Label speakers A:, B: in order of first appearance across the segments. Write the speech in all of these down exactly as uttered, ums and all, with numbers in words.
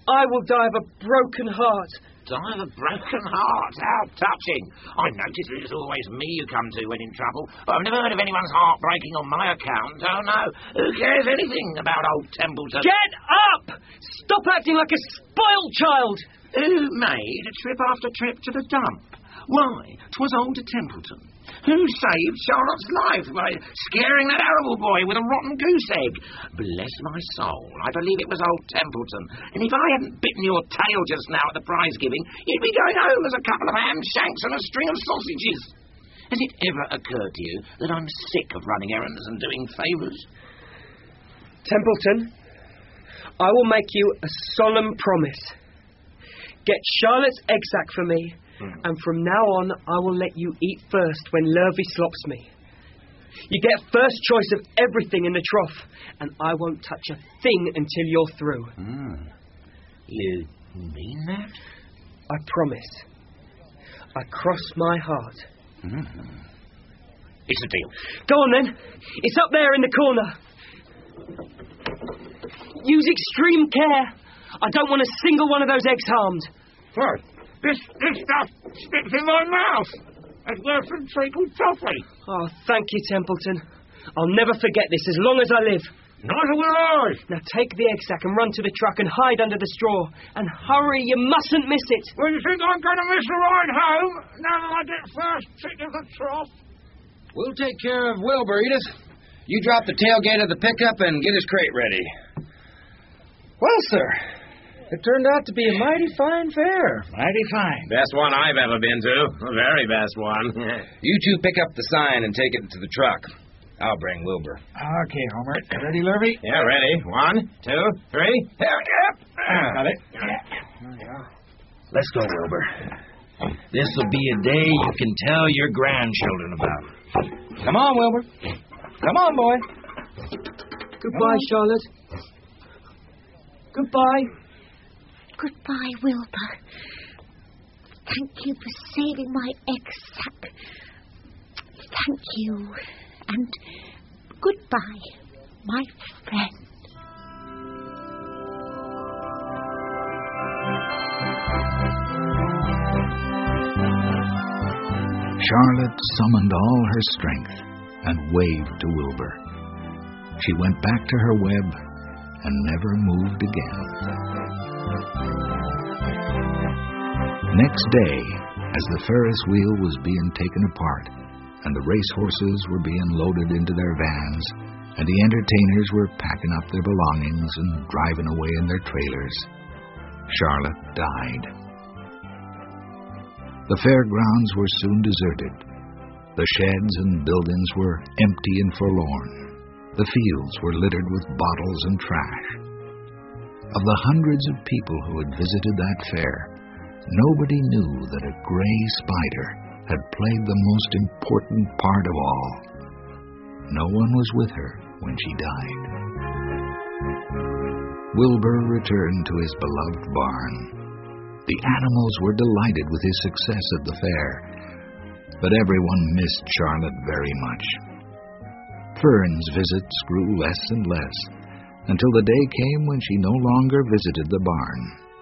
A: I will die of a broken heart.
B: Die of a broken heart? How touching. I noticed that it's always me you come to when in trouble. But I've never heard of anyone's heart breaking on my account. Oh, no. Who cares anything about old Templeton?
A: Get up! Stop acting like a spoiled child!
B: Who made a trip after trip to the dump? Why, 'twas old Templeton. Who saved Charlotte's life by scaring that horrible boy with a rotten goose egg? Bless my soul, I believe it was old Templeton. And if I hadn't bitten your tail just now at the prize giving, you'd be going home as a couple of ham shanks and a string of sausages. Has it ever occurred to you that I'm sick of running errands and doing favours?
A: Templeton, I will make you a solemn promise. Get Charlotte's egg sack for me, mm. and from now on I will let you eat first when Lurvy slops me. You get first choice of everything in the trough, and I won't touch a thing until you're through.
B: Mm. You mean that?
A: I promise. I cross my heart.
B: Mm. It's a deal.
A: Go on then. It's up there in the corner. Use extreme care. I don't want a single one of those eggs harmed.
B: What? This, this stuff sticks in my mouth. It's worse than treacle toffee.
A: Oh, thank you, Templeton. I'll never forget this as long as I live.
B: Neither will I.
A: Now take the egg sack and run to the truck and hide under the straw. And hurry, you mustn't miss it.
B: Well, you think I'm going to miss the ride home now that I get first trick of the trough?
C: We'll take care of Wilbur, Edith. You drop the tailgate of the pickup and get his crate ready. Well, sir, it turned out to be a mighty fine fair.
B: Mighty fine.
D: Best one I've ever been to. The very best one.
C: You two pick up the sign and take it to the truck. I'll bring Wilbur.
B: Okay, Homer. Ready, Lurvy?
D: Yeah, ready. One, two, three.
B: Here, yep.
D: Got it.
C: Let's go, Wilbur. This'll be a day you can tell your grandchildren about. Come on, Wilbur. Come on, boy.
A: Goodbye, Charlotte. Goodbye.
E: Goodbye, Wilbur. Thank you for saving my egg sack. Thank you. And goodbye, my friend.
F: Charlotte summoned all her strength and waved to Wilbur. She went back to her web and never moved again. Next day, as the Ferris wheel was being taken apart, and the racehorses were being loaded into their vans, and the entertainers were packing up their belongings and driving away in their trailers, Charlotte died. The fairgrounds were soon deserted. The sheds and buildings were empty and forlorn. The fields were littered with bottles and trash. Of the hundreds of people who had visited that fair, nobody knew that a gray spider had played the most important part of all. No one was with her when she died. Wilbur returned to his beloved barn. The animals were delighted with his success at the fair, but everyone missed Charlotte very much. Fern's visits grew less and less, until the day came when she no longer visited the barn.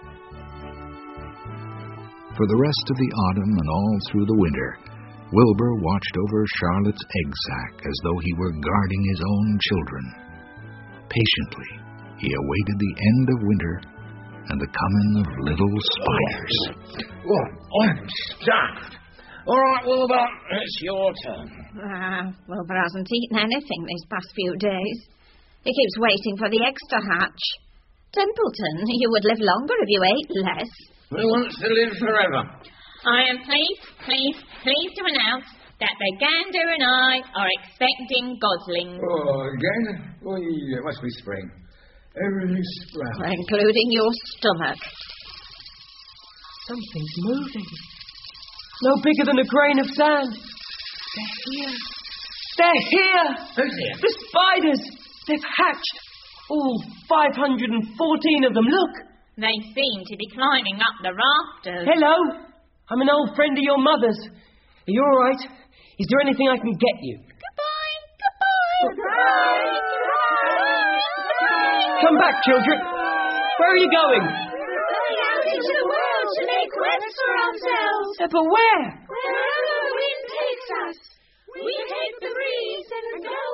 F: For the rest of the autumn and all through the winter, Wilbur watched over Charlotte's egg sack as though he were guarding his own children. Patiently, he awaited the end of winter and the coming of little spiders.
B: Oh, I'm stuffed. All right, Wilbur, it's your turn.
E: Ah, Wilbur hasn't eaten anything these past few days. He keeps waiting for the eggs to hatch. Templeton, you would live longer if you ate less.
B: Who wants to live forever?
G: I am pleased, pleased, pleased to announce that the gander and I are expecting goslings.
C: Oh, again? Oh, it must be spring. Every sprout.
E: Including your stomach.
A: Something's moving. No bigger than a grain of sand. They're here. They're here.
B: Who's here?
A: The spiders. They've hatched. All five hundred fourteen of them. Look.
G: They seem to be climbing up the rafters.
A: Hello. I'm an old friend of your mother's. Are you all right? Is there anything I can get you?
G: Goodbye. Goodbye. Goodbye.
A: Come back, children. Where are you going?
H: quest for ourselves.
A: But where?
H: Wherever the wind takes us. We take the breeze and go